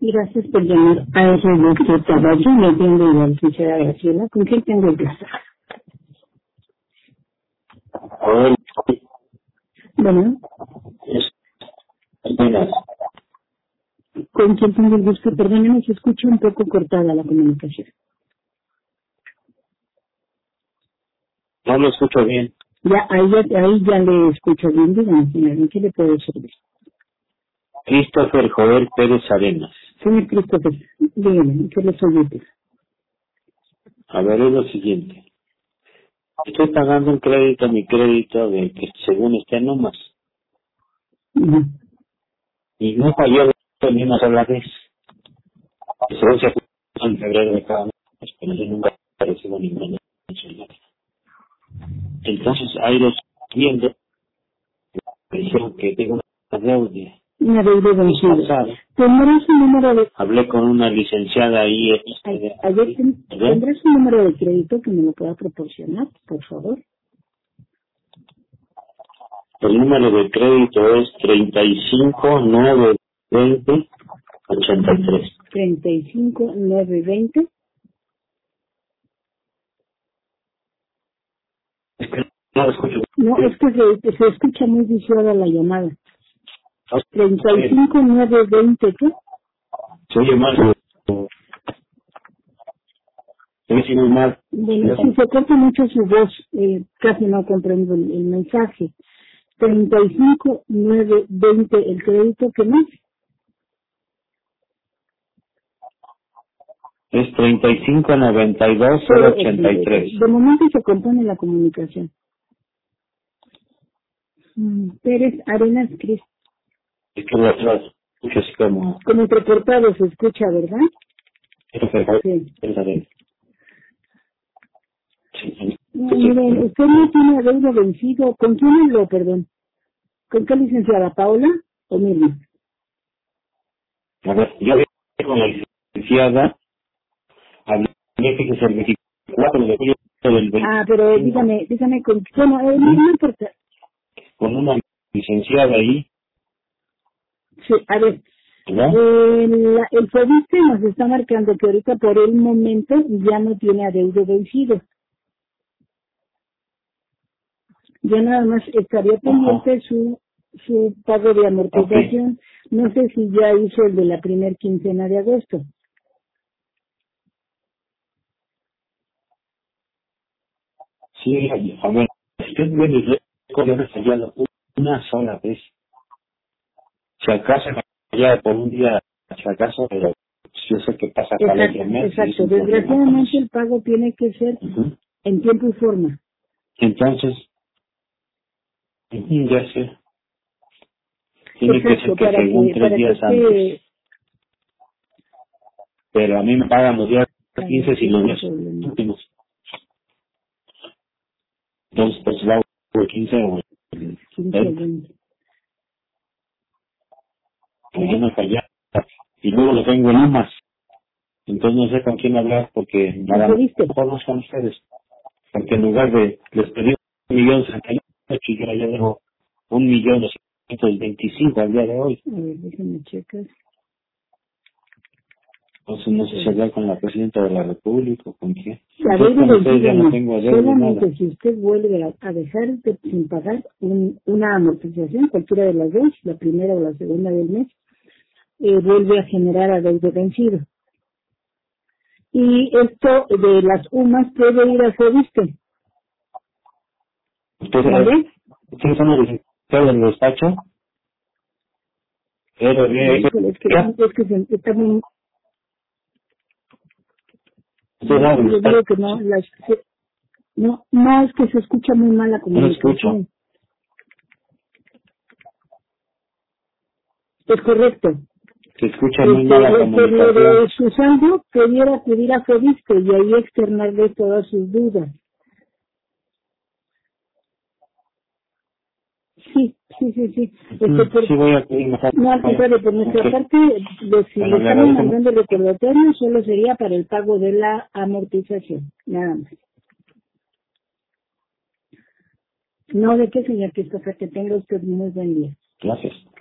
Gracias por llamar a ese doctor Taballo. Me atiende la licenciada Graciela. ¿Con quién tengo el placer? Hola, Bueno, apenas. ¿con quién tengo el gusto? Perdóneme, se escucha un poco cortada la comunicación. No lo escucho bien. Ya, ahí ya le escucho bien. Dígame, señor, ¿en qué le puedo servir? Christopher Joel Pérez Arenas. Señor Christopher, dígame, ¿en qué le soy útil? A ver, es lo siguiente. Estoy pagando un crédito, mi crédito, de que según está en nomás. Ujú. Y no falló ni una sola vez. Según se acuerda en febrero de cada mes, pero yo nunca recibo ninguna mensualidad. Entonces, ahí los viendo, me dijeron que tengo una deuda. Una deuda El vencida. pasado, ¿Tendrá su número de... hablé con una licenciada ahí, Ayer ¿verdad? ¿tendrá su número de crédito que me lo pueda proporcionar, por favor? El número de crédito es 35 920 83. 35920. Es que no lo escucho. No, es que se escucha muy viciada la llamada. Se 35920, ¿qué? oye mal. Se oye muy mal. Bueno, si se corta mucho su voz, casi no comprendo el mensaje. 35920, el crédito, ¿qué más? Es 35 92 083. De momento se compone la comunicación. Pérez Arenas Cris. Es que lo escucho así como. Como entrecortado se escucha, ¿verdad? Sí. Sí. Miren, usted no tiene adeudo vencido. ¿Con quién habló, perdón? ¿Con qué licenciada? ¿Paola o Mirna? A ver, yo hablé con la licenciada, hablé, fíjese, el 24 de julio del Pero 25, dígame, bueno, no importa. con una licenciada ahí, Sí, a ver, ¿verdad? el FOBISTE nos está marcando que ahorita por el momento ya no tiene adeudo vencido. Ya nada más estaría pendiente su pago de amortización. No sé si ya hizo el de la primer quincena de agosto. Sí, a ver, usted ve mis récords, he fallado una sola vez. Si acaso me fallado por un día, si acaso, pero yo sé que pasa cada otro mes y es Exacto. un problema con Desgraciadamente eso. el pago tiene que ser Ujú. en tiempo y forma. Entonces, ya sé, tiene que ser Exacto, que según 3 días antes, pero a mí me pagan los días 15 y los días últimos. Entonces, pues va el 15 o el 15 o 20, 20. y yo me fallé. Y luego lo tengo en UMAS. Entonces no sé con quién hablar porque a lo ¿Viste? mejor no son ustedes. Porque en lugar de les pedí 1.068 y yo ya dejo 1.225.000 al día de hoy. A ver, déjenme checar. Entonces no sé si hablar con la presidenta de la República o con quién. La Entonces deuda con ustedes vencida ya no no. tengo deuda ni nada. Solamente si usted vuelve a dejar sin pagar una amortización, cualquiera de las dos, la primera o la segunda del mes, vuelve a generar adeudo vencido. Y esto de las UMAS puede ir a FOBISTE, ¿vale? Ustedes son los licenciados del despacho. Híjole, es que está muy... Ustedes son del Yo digo despacho. que no, no, es que se escucha muy mal la No lo escucho. comunicación. Es correcto. Se escucha muy mal la Por lo comunicación. de su saldo, pudiera acudir a FOBISTE y ahí externarle todas sus dudas. Sí. Sí voy a pedir mejor. No, al contrario, por nuestra parte, si le Bueno, le estamos agradezco mandando el recordatorio, solo sería para el pago de la amortización, nada más. No, de qué, señor Christopher, que tenga usted muy buen día. Gracias.